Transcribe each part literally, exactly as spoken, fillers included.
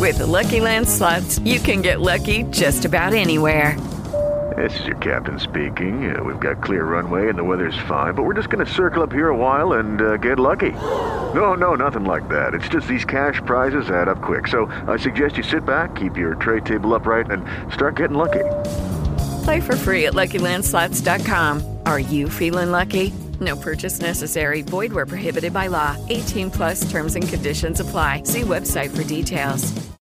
With the Lucky Land Slots, you can get lucky just about anywhere. This is your captain speaking. Uh, we've got clear runway and the weather's fine, but we're just going to circle up here a while and uh, get lucky. No, no, nothing like that. It's just these cash prizes add up quick. So I suggest you sit back, keep your tray table upright, and start getting lucky. Play for free at Lucky Land Slots dot com. Are you feeling lucky? No purchase necessary. Void where prohibited by law. eighteen plus terms and conditions apply. See website for details.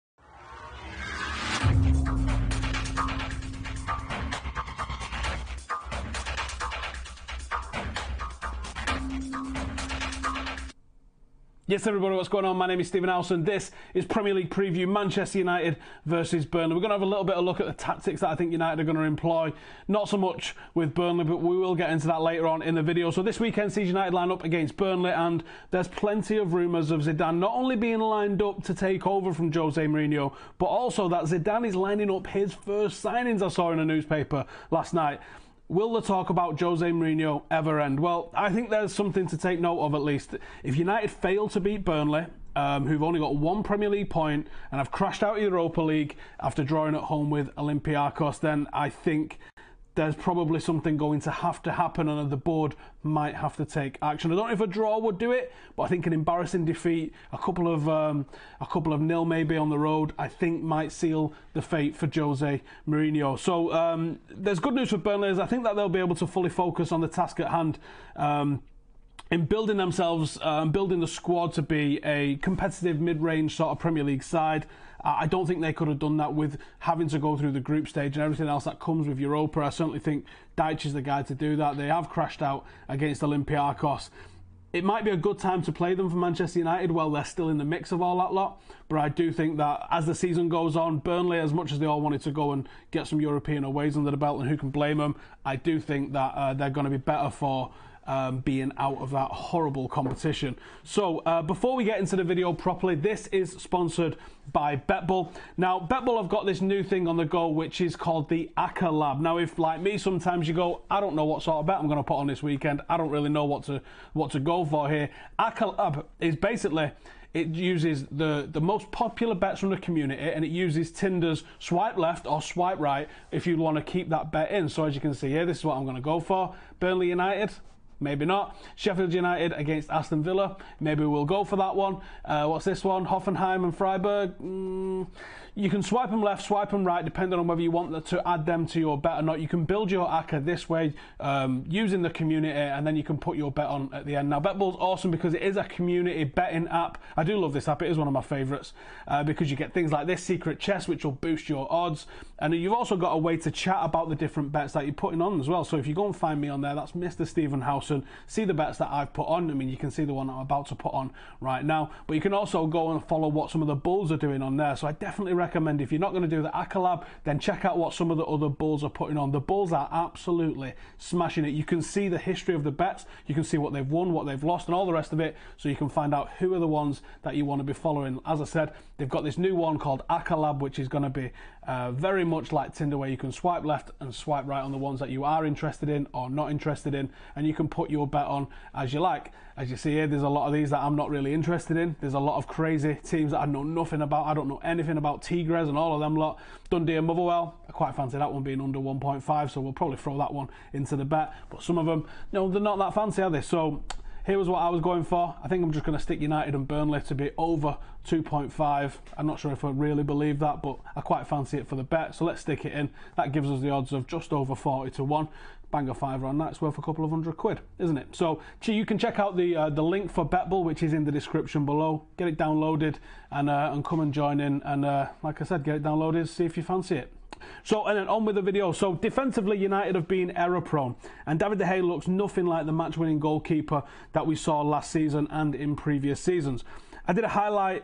Yes, everybody, what's going on? My name is Stephen Howson. This is Premier League Preview, Manchester United versus Burnley. We're going to have a little bit of a look at the tactics that I think United are going to employ. Not so much with Burnley, but we will get into that later on in the video. So this weekend sees United line up against Burnley, and there's plenty of rumours of Zidane not only being lined up to take over from Jose Mourinho, but also that Zidane is lining up his first signings, I saw in a newspaper last night. Will the talk about Jose Mourinho ever end? Well, I think there's something to take note of at least. If United fail to beat Burnley, um, who've only got one Premier League point and have crashed out of Europa League after drawing at home with Olympiacos, then I think there's probably something going to have to happen and the board might have to take action. I don't know if a draw would do it, but I think an embarrassing defeat, a couple of um, a couple of nil maybe on the road, I think might seal the fate for Jose Mourinho. So um, there's good news for Burnley. I think that they'll be able to fully focus on the task at hand. Um, in building themselves, um, building the squad to be a competitive mid-range sort of Premier League side. I don't think they could have done that with having to go through the group stage and everything else that comes with Europa. I certainly think Dyche is the guy to do that. They have crashed out against Olympiacos. It might be a good time to play them for Manchester United while they're still in the mix of all that lot. But I do think that as the season goes on, Burnley, as much as they all wanted to go and get some European aways under the belt, and who can blame them, I do think that uh, they're going to be better for Um, being out of that horrible competition. So uh, before we get into the video properly, this is sponsored by BetBull. Now, BetBull have got this new thing on the go, which is called the Acca Lab. Now, if like me, sometimes you go, I don't know what sort of bet I'm going to put on this weekend. I don't really know what to what to go for here. Acca Lab is basically, it uses the, the most popular bets from the community, and it uses Tinder's swipe left or swipe right if you want to keep that bet in. So as you can see here, this is what I'm going to go for. Burnley United. Maybe not. Sheffield United against Aston Villa. Maybe we'll go for that one. Uh, what's this one? Hoffenheim and Freiburg. Mm, you can swipe them left, swipe them right, depending on whether you want to add them to your bet or not. You can build your A C C A this way um, using the community, and then you can put your bet on at the end. Now, BetBull's awesome because it is a community betting app. I do love this app. It is one of my favourites uh, because you get things like this secret chest, which will boost your odds. And you've also got a way to chat about the different bets that you're putting on as well. So if you go and find me on there, that's Mister Stephen Howson. See the bets that I've put on. I mean, you can see the one I'm about to put on right now. But you can also go and follow what some of the bulls are doing on there. So I definitely recommend, if you're not going to do the Acca Lab, then check out what some of the other bulls are putting on. The bulls are absolutely smashing it. You can see the history of the bets. You can see what they've won, what they've lost, and all the rest of it. So you can find out who are the ones that you want to be following. As I said, they've got this new one called Acca Lab, which is going to be uh, very much like Tinder, where you can swipe left and swipe right on the ones that you are interested in or not interested in, and you can put your bet on as you like. As you see here, there's a lot of these that I'm not really interested in. There's a lot of crazy teams that I know nothing about. I don't know anything about Tigres and all of them lot. Dundee and Motherwell, I quite fancy that one being under one point five, so we'll probably throw that one into the bet. But some of them, no, they're not that fancy, are they? So here was what I was going for. I think I'm just going to stick United and Burnley to be over two point five. I'm not sure if I really believe that, but I quite fancy it for the bet. So let's stick it in. That gives us the odds of just over forty to one. Bang a fiver on that, it's worth a couple of hundred quid, isn't it? So you can check out the uh, the link for BetBull, which is in the description below. Get it downloaded and uh, and come and join in. And uh, like I said, get it downloaded, see if you fancy it. So, and then on with the video. So defensively, United have been error prone, and David De Gea looks nothing like the match winning goalkeeper that we saw last season and in previous seasons. I did a highlight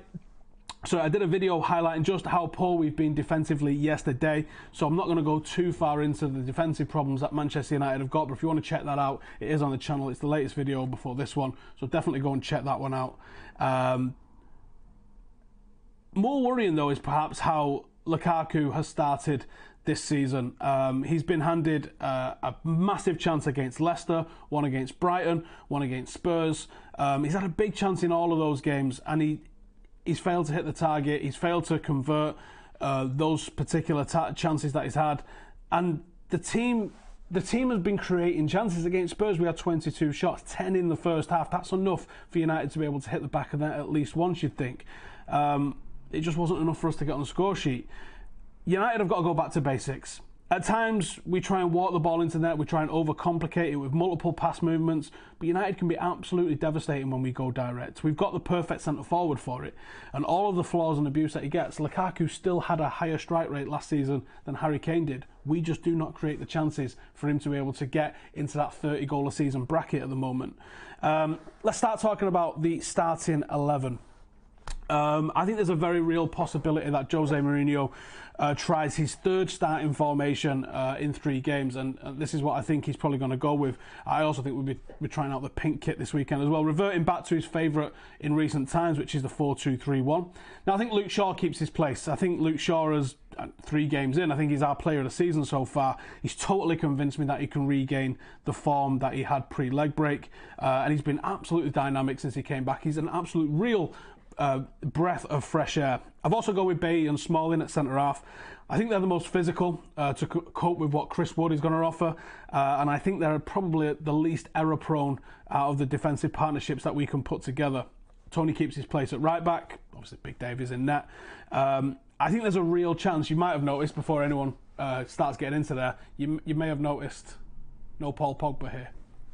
So I did a video highlighting just how poor we've been defensively yesterday, so I'm not going to go too far into the defensive problems that Manchester United have got, but if you want to check that out, it is on the channel. It's the latest video before this one, so definitely go and check that one out. Um, more worrying though is perhaps how Lukaku has started this season. Um, he's been handed uh, a massive chance against Leicester, one against Brighton, one against Spurs. Um, he's had a big chance in all of those games, and he he's failed to hit the target. He's failed to convert uh, those particular ta- chances that he's had. And the team... The team has been creating chances against Spurs. We had twenty-two shots, ten in the first half. That's enough for United to be able to hit the back of that at least once, you'd think. Um, it just wasn't enough for us to get on the score sheet. United have got to go back to basics. At times, we try and walk the ball into net, we try and overcomplicate it with multiple pass movements, but United can be absolutely devastating when we go direct. We've got the perfect centre-forward for it, and all of the flaws and abuse that he gets, Lukaku still had a higher strike rate last season than Harry Kane did. We just do not create the chances for him to be able to get into that thirty goal a season bracket at the moment. Um, let's start talking about the starting eleven. Um, I think there's a very real possibility that Jose Mourinho uh, tries his third starting formation uh, in three games, and uh, this is what I think he's probably going to go with. I also think we'll be we're trying out the pink kit this weekend as well, reverting back to his favourite in recent times, which is the four two three one. Now, I think Luke Shaw keeps his place. I think Luke Shaw has, uh, three games in, I think he's our player of the season so far. He's totally convinced me that he can regain the form that he had pre-leg break, uh, and he's been absolutely dynamic since he came back. He's an absolute real Uh, breath of fresh air. I've also gone with Bailly and Smalling at centre half. I think they're the most physical uh, to c- cope with what Chris Wood is going to offer, uh, and I think they're probably the least error prone out of the defensive partnerships that we can put together. Tony keeps his place at right back. Obviously, Big Dave is in net. Um, I think there's a real chance. You might have noticed before anyone uh, starts getting into there. You you may have noticed no Paul Pogba here.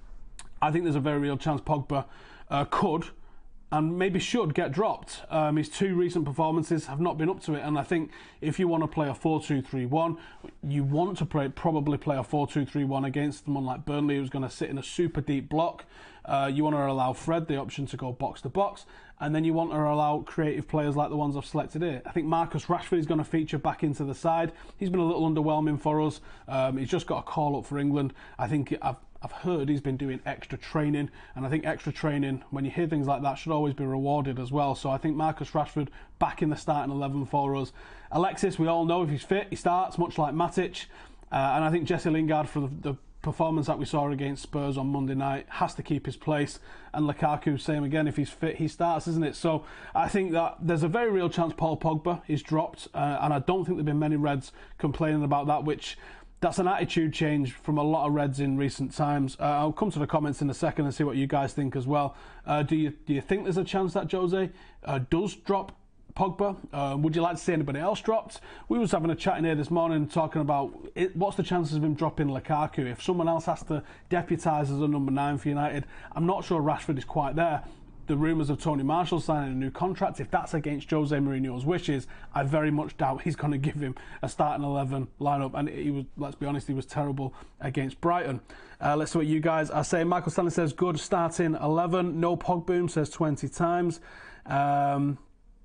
I think there's a very real chance Pogba uh, could. And maybe should get dropped. Um, his two recent performances have not been up to it, and I think if you want to play a four two three one, you want to play, probably play a four two three one against someone like Burnley who's going to sit in a super deep block. Uh, you want to allow Fred the option to go box to box, and then you want to allow creative players like the ones I've selected here. I think Marcus Rashford is going to feature back into the side. He's been a little underwhelming for us. Um, he's just got a call up for England. I think I've I've heard he's been doing extra training, and I think extra training, when you hear things like that, should always be rewarded as well. So I think Marcus Rashford back in the starting eleven for us. Alexis, we all know if he's fit, he starts, much like Matic. Uh, and I think Jesse Lingard, for the, the performance that we saw against Spurs on Monday night, has to keep his place. And Lukaku, same again, if he's fit, he starts, isn't it? So I think that there's a very real chance Paul Pogba is dropped, uh, and I don't think there have been many Reds complaining about that, which... That's an attitude change from a lot of Reds in recent times. Uh, I'll come to the comments in a second and see what you guys think as well. Uh, do you do you think there's a chance that Jose uh, does drop Pogba? Uh, would you like to see anybody else dropped? We was having a chat in here this morning talking about it, what's the chances of him dropping Lukaku if someone else has to deputise as a number nine for United. I'm not sure Rashford is quite there. The rumours of Tony Marshall signing a new contract, if that's against Jose Mourinho's wishes, I very much doubt he's going to give him a starting eleven lineup. And he was, let's be honest, he was terrible against Brighton. Uh, let's see what you guys are saying. Michael Stanley says good starting eleven. No Pogboom says twenty times. Um,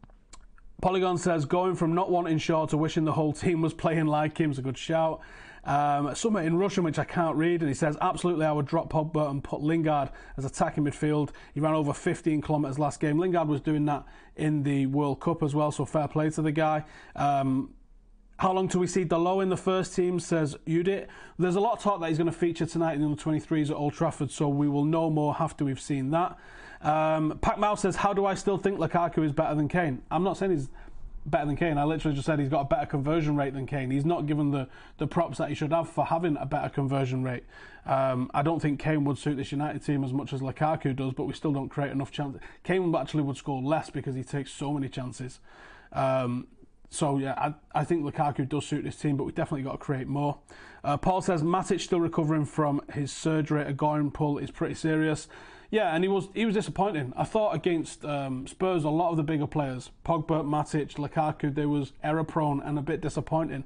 Polygon says going from not wanting Shaw to wishing the whole team was playing like him is a good shout. Um, something in Russian which I can't read, and he says absolutely I would drop Pogba and put Lingard as attacking midfield. He ran over fifteen kilometres last game. Lingard was doing that in the World Cup as well, so fair play to the guy. Um, how long till we see Dalot in the first team, says Udit. There's a lot of talk that he's going to feature tonight in the under twenty-threes at Old Trafford, so we will know more after we've seen that. Um, Pac Mao says, how do I still think Lukaku is better than Kane? I'm not saying he's better than Kane. I literally just said he's got a better conversion rate than Kane. He's not given the, the props that he should have for having a better conversion rate. Um, I don't think Kane would suit this United team as much as Lukaku does, but we still don't create enough chances. Kane actually would score less because he takes so many chances. Um, so yeah, I, I think Lukaku does suit this team, but we definitely got to create more. Uh, Paul says Matic still recovering from his surgery. A groin pull is pretty serious. Yeah, and he was he was disappointing. I thought against um, Spurs, a lot of the bigger players, Pogba, Matic, Lukaku, they was error prone and a bit disappointing.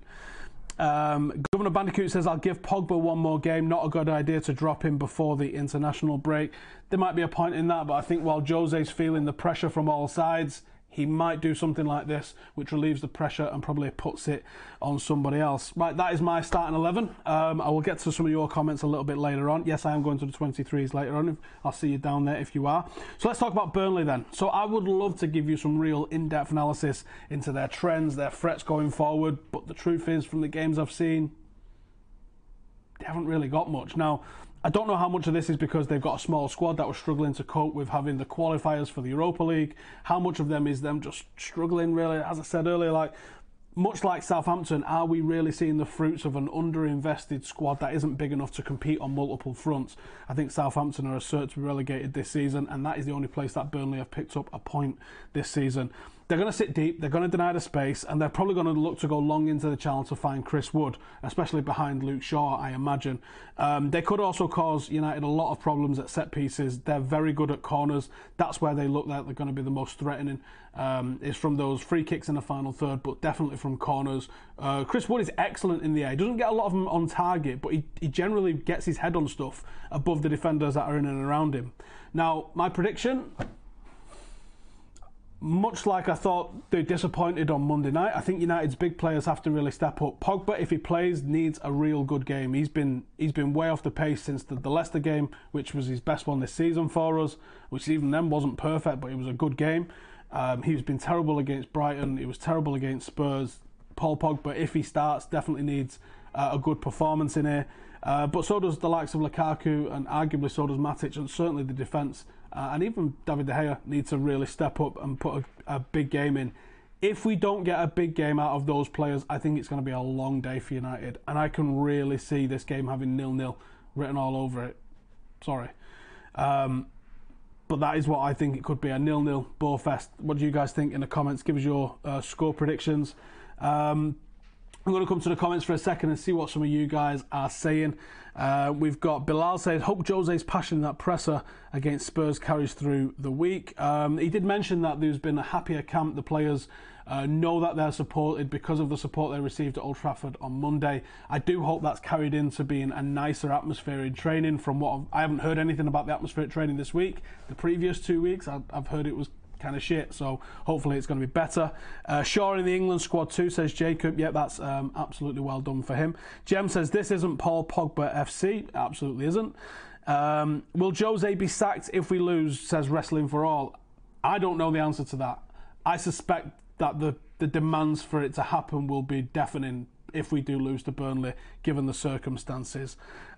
Um, Governor Bandicoot says, I'll give Pogba one more game. Not a good idea to drop him before the international break. There might be a point in that, but I think while Jose's feeling the pressure from all sides, he might do something like this, which relieves the pressure and probably puts it on somebody else. Right, that is my starting eleven. Um, I will get to some of your comments a little bit later on. Yes, I am going to the twenty-threes later on. I'll see you down there if you are. So let's talk about Burnley then. So I would love to give you some real in-depth analysis into their trends, their threats going forward. But the truth is, from the games I've seen, they haven't really got much. Now, I don't know how much of this is because they've got a small squad that was struggling to cope with having the qualifiers for the Europa League. How much of them is them just struggling, really? As I said earlier, like much like Southampton, are we really seeing the fruits of an underinvested squad that isn't big enough to compete on multiple fronts? I think Southampton are certain to be relegated this season, and that is the only place that Burnley have picked up a point this season. They're going to sit deep, they're going to deny the space, and they're probably going to look to go long into the channel to find Chris Wood, especially behind Luke Shaw, I imagine. Um, they could also cause United a lot of problems at set pieces. They're very good at corners. That's where they look like they're going to be the most threatening, um, is from those free kicks in the final third, but definitely from corners. Uh, Chris Wood is excellent in the air. He doesn't get a lot of them on target, but he, he generally gets his head on stuff above the defenders that are in and around him. Now, my prediction, much like I thought they disappointed on Monday night, I think United's big players have to really step up. Pogba, if he plays, needs a real good game. He's been he's been way off the pace since the, the Leicester game, which was his best one this season for us, which even then wasn't perfect, but it was a good game. Um, he's been terrible against Brighton. He was terrible against Spurs. Paul Pogba, if he starts, definitely needs uh, a good performance in here. Uh, but so does the likes of Lukaku, and arguably so does Matic, and certainly the defence. Uh, and even David De Gea needs to really step up and put a, a big game in. If we don't get a big game out of those players, I think it's going to be a long day for United. And I can really see this game having nil-nil written all over it. Sorry. Um, but that is what I think it could be, a nil-nil bore-fest. What do you guys think in the comments? Give us your uh, score predictions. Um, I'm going to come to the comments for a second and see what some of you guys are saying. Uh, we've got Bilal says, hope Jose's passion in that presser against Spurs carries through the week. Um, he did mention that there's been a happier camp. The players uh, know that they're supported because of the support they received at Old Trafford on Monday. I do hope that's carried into being a nicer atmosphere in training. From what I've, I haven't heard anything about the atmosphere at training this week. The previous two weeks, I've, I've heard it was kind of shit, so hopefully it's going to be better. Uh, Shaw in the England squad too, says Jacob. Yeah, that's um, absolutely well done for him. Jem says, this isn't Paul Pogba F C. Absolutely isn't. Um, will Jose be sacked if we lose, says Wrestling for All. I don't know the answer to that. I suspect that the, the demands for it to happen will be deafening if we do lose to Burnley, given the circumstances.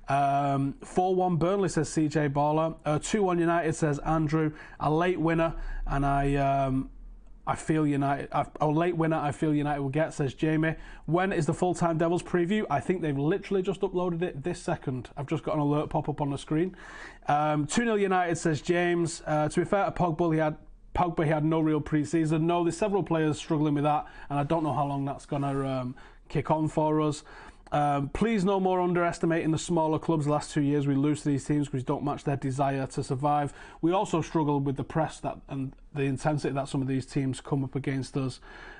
Um, four one Burnley, says C J Baller. Uh, two one United, says Andrew. A late winner, and I um, I feel United. A late winner, I feel United will get, says Jamie. When is the full-time Devils preview? I think they've literally just uploaded it this second. I've just got an alert pop up on the screen. Um, two nil United, says James. Uh, to be fair to Pogba, he had Pogba, he had no real pre-season. No, there's several players struggling with that, and I don't know how long that's going to um, kick on for us. Um, please no more underestimating the smaller clubs. The last two years we lose to these teams because we don't match their desire to survive. We also struggle with the press that and the intensity that some of these teams come up against us.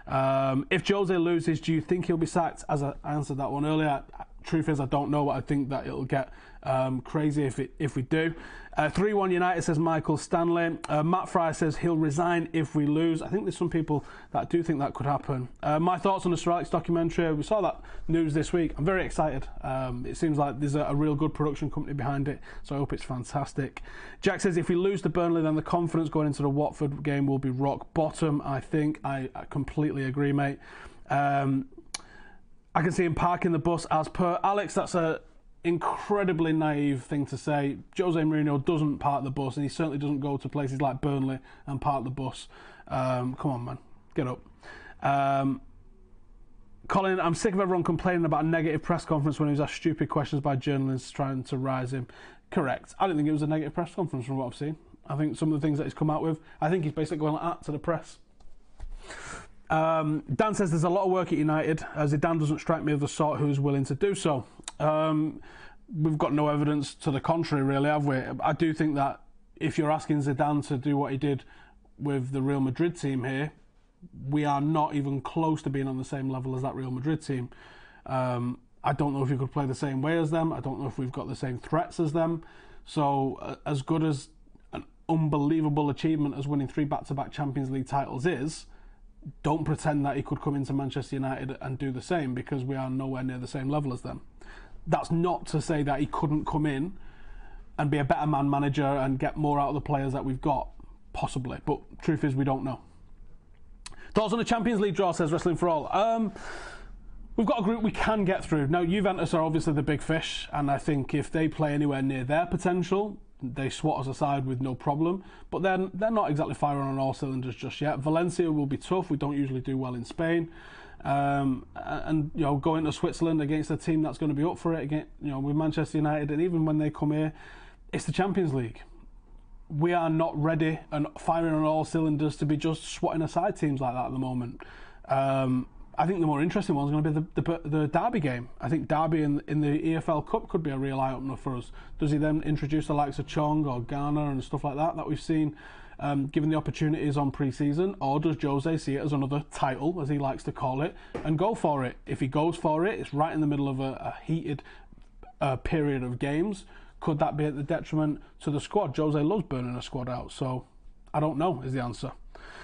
Um, if Jose loses, do you think he'll be sacked? As I answered that one earlier, truth is I don't know. I think that it'll get um, crazy if it if we do. Uh, three one United, says Michael Stanley. Uh, Matt Fry says he'll resign if we lose. I think there's some people that do think that could happen. Uh, my thoughts on the Sir Alex documentary. We saw that news this week. I'm very excited. Um, it seems like there's a, a real good production company behind it, so I hope it's fantastic. Jack says if we lose to Burnley, then the confidence going into the Watford game will be rock bottom. I think I, I completely agree, mate. Um, I can see him parking the bus as per Alex. That's a incredibly naive thing to say. Jose Mourinho doesn't park the bus, and he certainly doesn't go to places like Burnley and park the bus. Um, come on, man, get up. Um, Colin, I'm sick of everyone complaining about a negative press conference when he was asked stupid questions by journalists trying to rise him. Correct. I don't think it was a negative press conference from what I've seen. I think some of the things that he's come out with, I think he's basically going like that to the press. Um, Dan says there's a lot of work at United, as Zidane doesn't strike me as the sort who's willing to do so. Um, we've got no evidence to the contrary, really, have we? I do think that if you're asking Zidane to do what he did with the Real Madrid team here, we are not even close to being on the same level as that Real Madrid team. Um, I don't know if we could play the same way as them. I don't know if we've got the same threats as them. So uh, as good as an unbelievable achievement as winning three back-to-back Champions League titles is, don't pretend that he could come into Manchester United and do the same, because we are nowhere near the same level as them. That's not to say that he couldn't come in and be a better man manager and get more out of the players that we've got, possibly. But truth is, we don't know. Thoughts on the Champions League draw, says Wrestling for All. Um, We've got a group we can get through. Now, Juventus are obviously the big fish, and I think if they play anywhere near their potential, they swat us aside with no problem. But then they're not exactly firing on all cylinders just yet. Valencia will be tough. We don't usually do well in Spain. Um, and, you know, going to Switzerland against a team that's going to be up for it, again, you know, with Manchester United, and even when they come here, it's the Champions League. We are not ready and firing on all cylinders to be just swatting aside teams like that at the moment. Um, I think the more interesting one is going to be the, the, the Derby game. I think Derby in, in the E F L Cup could be a real eye-opener for us. Does he then introduce the likes of Chong or Ghana and stuff like that that we've seen um, given the opportunities on pre-season? Or does Jose see it as another title, as he likes to call it, and go for it? If he goes for it, it's right in the middle of a, a heated uh, period of games. Could that be at the detriment to the squad? Jose loves burning a squad out, so I don't know is the answer.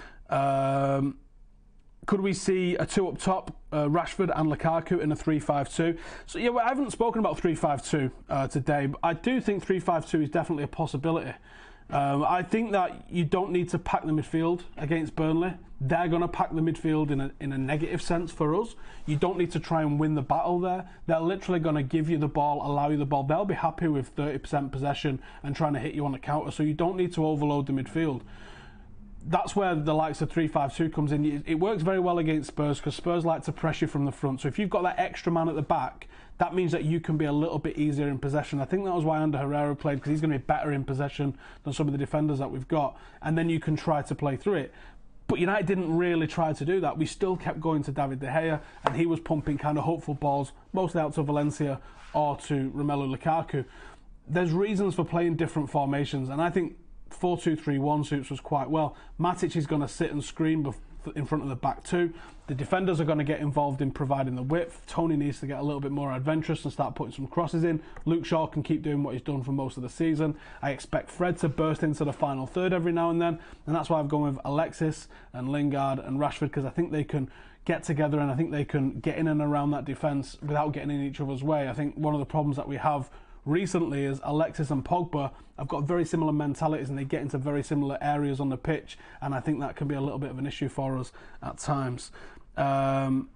Um... Could we see a two up top, uh, Rashford and Lukaku in a three five two? So yeah, well, I haven't spoken about three five two uh, today, but I do think three five two is definitely a possibility. Um, I think that you don't need to pack the midfield against Burnley. They're going to pack the midfield in a, in a negative sense for us. You don't need to try and win the battle there. They're literally going to give you the ball, allow you the ball. They'll be happy with thirty percent possession and trying to hit you on the counter, so you don't need to overload the midfield. That's where the likes of three five two comes in. It works very well against Spurs because Spurs like to press you from the front. So if you've got that extra man at the back, that means that you can be a little bit easier in possession. I think that was why Ander Herrera played, because he's going to be better in possession than some of the defenders that we've got. And then you can try to play through it. But United didn't really try to do that. We still kept going to David De Gea, and he was pumping kind of hopeful balls, mostly out to Valencia or to Romelu Lukaku. There's reasons for playing different formations, and I think four two three one suits us quite well. Matic is going to sit and screen in front of the back two. The defenders are going to get involved in providing the width. Tony needs to get a little bit more adventurous and start putting some crosses in. Luke Shaw can keep doing what he's done for most of the season. I expect Fred to burst into the final third every now and then, and that's why I've gone with Alexis and Lingard and Rashford, because I think they can get together and I think they can get in and around that defence without getting in each other's way. I think one of the problems that we have recently is Alexis and Pogba have got very similar mentalities and they get into very similar areas on the pitch, and I think that can be a little bit of an issue for us at times. Um,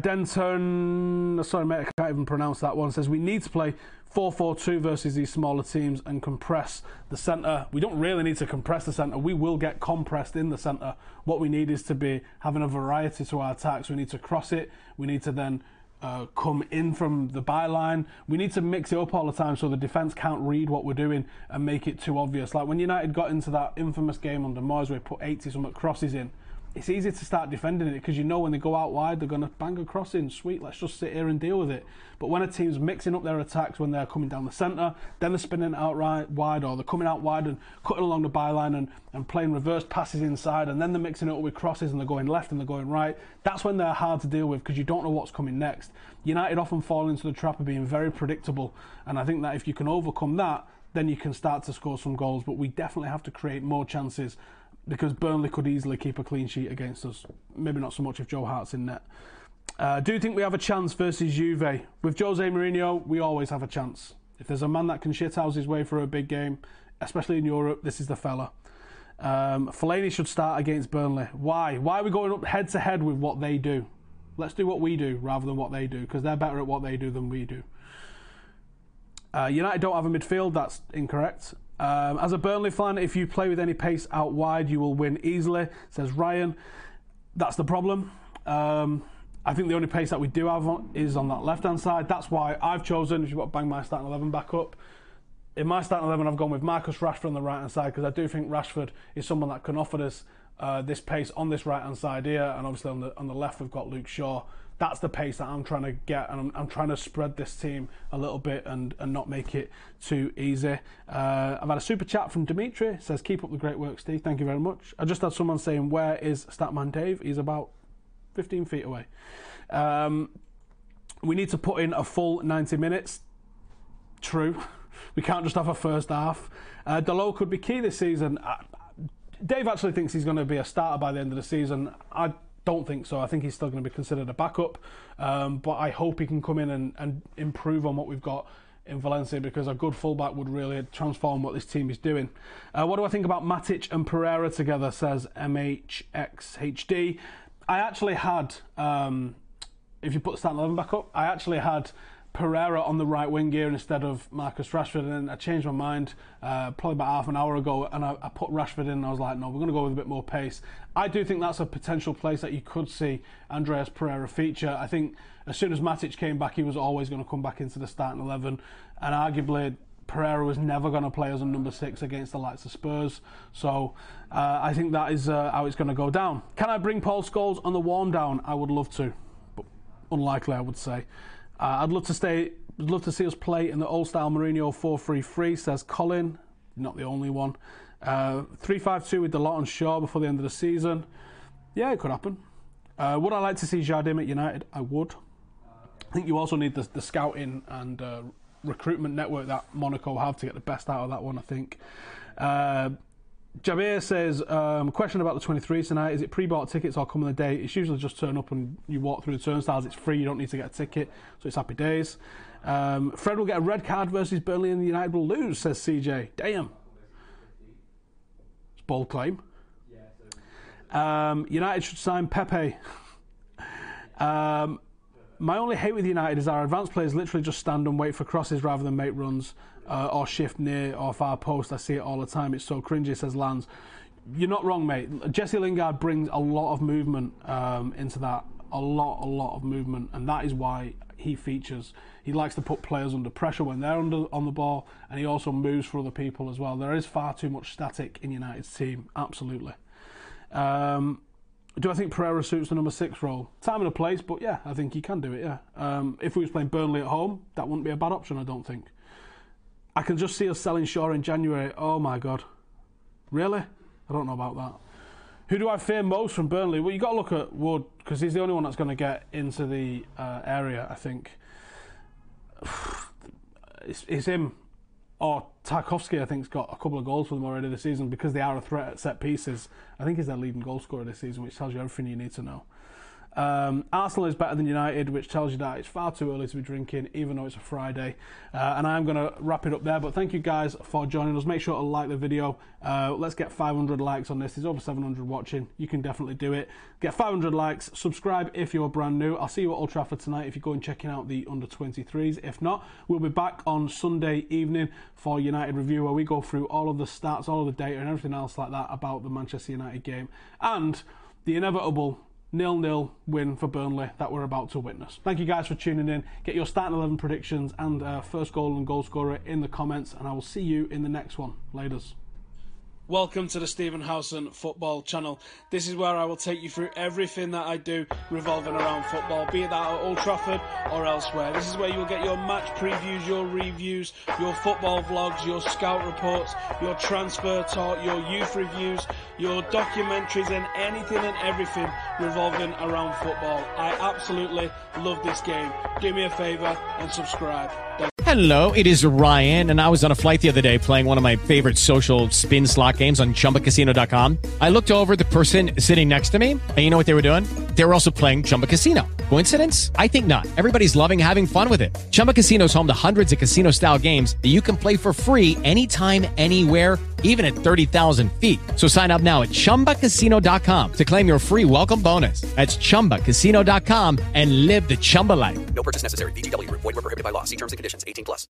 Adenton, sorry mate, I can't even pronounce that one, says we need to play four four two versus these smaller teams and compress the centre. We don't really need to compress the centre. We will get compressed in the centre. What we need is to be having a variety to our attacks. We need to cross it. We need to then Uh, come in from the byline. We need to mix it up all the time so the defence can't read what we're doing and make it too obvious. Like when United got into that infamous game under Moyes where we put eighty something crosses in, it's easy to start defending it because you know when they go out wide they're going to bang a cross in. Sweet, let's just sit here and deal with it. But when a team's mixing up their attacks, when they're coming down the centre, then they're spinning out right wide, or they're coming out wide and cutting along the byline and, and playing reverse passes inside, and then they're mixing it up with crosses and they're going left and they're going right, that's when they're hard to deal with because you don't know what's coming next. United often fall into the trap of being very predictable, and I think that if you can overcome that, then you can start to score some goals. But we definitely have to create more chances because Burnley could easily keep a clean sheet against us. Maybe not so much if Joe Hart's in net. Uh, do you think we have a chance versus Juve? With Jose Mourinho, we always have a chance. If there's a man that can shithouse his way for a big game, especially in Europe, this is the fella. Um, Fellaini should start against Burnley. Why? Why are we going up head to head with what they do? Let's do what we do rather than what they do, because they're better at what they do than we do. Uh, United don't have a midfield. That's incorrect. Um, as a Burnley fan, if you play with any pace out wide, you will win easily, says Ryan. That's the problem. Um, I think the only pace that we do have on, is on that left-hand side. That's why I've chosen, if you've got to bang my starting eleven back up, in my starting eleven I've gone with Marcus Rashford on the right-hand side because I do think Rashford is someone that can offer us uh, this pace on this right-hand side here, and obviously on the on the left we've got Luke Shaw. That's the pace that I'm trying to get, and I'm, I'm trying to spread this team a little bit and, and not make it too easy. Uh, I've had a super chat from Dimitri. It says, keep up the great work, Steve. Thank you very much. I just had someone saying, where is Statman Dave? He's about fifteen feet away. Um, we need to put in a full ninety minutes. True. We can't just have a first half. Uh, Dalot could be key this season. Uh, Dave actually thinks he's going to be a starter by the end of the season. I don't think so. I think he's still going to be considered a backup. Um, but I hope he can come in and, and improve on what we've got in Valencia, because a good fullback would really transform what this team is doing. Uh, what do I think about Matic and Pereira together, says M H X H D. I actually had um, if you put the starting eleven back up, I actually had Pereira on the right wing here instead of Marcus Rashford, and then I changed my mind uh, probably about half an hour ago, and I, I put Rashford in, and I was like, no, we're going to go with a bit more pace. I do think that's a potential place that you could see Andreas Pereira feature. I think as soon as Matic came back, he was always going to come back into the starting eleven, and arguably Pereira was never going to play as a number six against the likes of Spurs. So uh, I think that is uh, how it's going to go down. Can I bring Paul Scholes on the warm down? I would love to, but unlikely, I would say. Uh, I'd love to stay. I'd love to see us play in the old-style Mourinho four three three, says Colin. Not the only one. Uh, three five two with Dalot and Shaw before the end of the season. Yeah, it could happen. Uh, would I like to see Jardim at United? I would. I think you also need the, the scouting and uh, recruitment network that Monaco have to get the best out of that one, I think. Uh, Jabir says, um, question about the twenty-three tonight. Is it pre-bought tickets or come on the day? It's usually just turn up and you walk through the turnstiles. It's free. You don't need to get a ticket. So it's happy days. Um, Fred will get a red card versus Burnley and United will lose, says C J. Damn. It's a bold claim. Um, United should sign Pepe. um, my only hate with United is our advanced players literally just stand and wait for crosses rather than make runs. Uh, or shift near or far post. I see it all the time. It's so cringy, says Lance. You're not wrong, mate. Jesse Lingard brings a lot of movement um, into that. A lot, a lot of movement. And that is why he features. He likes to put players under pressure when they're under on the ball. And he also moves for other people as well. There is far too much static in United's team. Absolutely. Um, do I think Pereira suits the number six role? Time and a place, but yeah, I think he can do it, yeah. Um, if we was playing Burnley at home, that wouldn't be a bad option, I don't think. I can just see us selling Shaw in January. Oh my God. Really? I don't know about that. Who do I fear most from Burnley? Well, you've got to look at Wood, because he's the only one that's going to get into the uh, area, I think. It's, it's him. Or Tarkowski, I think, has got a couple of goals for them already this season because they are a threat at set pieces. I think he's their leading goal scorer this season, which tells you everything you need to know. Um, Arsenal is better than United, which tells you that it's far too early to be drinking, even though it's a Friday. Uh, and I'm going to wrap it up there. But thank you guys for joining us. Make sure to like the video. Uh, let's get five hundred likes on this. There's over seven hundred watching. You can definitely do it. Get five hundred likes. Subscribe if you're brand new. I'll see you at Old Trafford tonight if you're going checking out the under twenty-threes. If not, we'll be back on Sunday evening for United Review, where we go through all of the stats, all of the data and everything else like that about the Manchester United game. And the inevitable nil nil win for Burnley that we're about to witness. Thank you guys for tuning in. Get your starting eleven predictions and uh, first goal and goal scorer in the comments, and I will see you in the next one. Laters. Welcome to the Stephen Howson Football Channel. This is where I will take you through everything that I do revolving around football, be it that at Old Trafford or elsewhere. This is where you'll get your match previews, your reviews, your football vlogs, your scout reports, your transfer talk, your youth reviews, your documentaries, and anything and everything revolving around football. I absolutely love this game. Do me a favour and subscribe. Hello, it is Ryan, and I was on a flight the other day playing one of my favorite social spin slot games on Chumba Casino dot com. I looked over at the person sitting next to me, and you know what they were doing? They were also playing Chumba Casino. Coincidence? I think not. Everybody's loving having fun with it. Chumba Casino is home to hundreds of casino-style games that you can play for free anytime, anywhere, even at thirty thousand feet. So sign up now at Chumba Casino dot com to claim your free welcome bonus. That's Chumba Casino dot com and live the Chumba life. No purchase necessary. V G W. Void where prohibited by law. See terms and conditions. eighteen plus.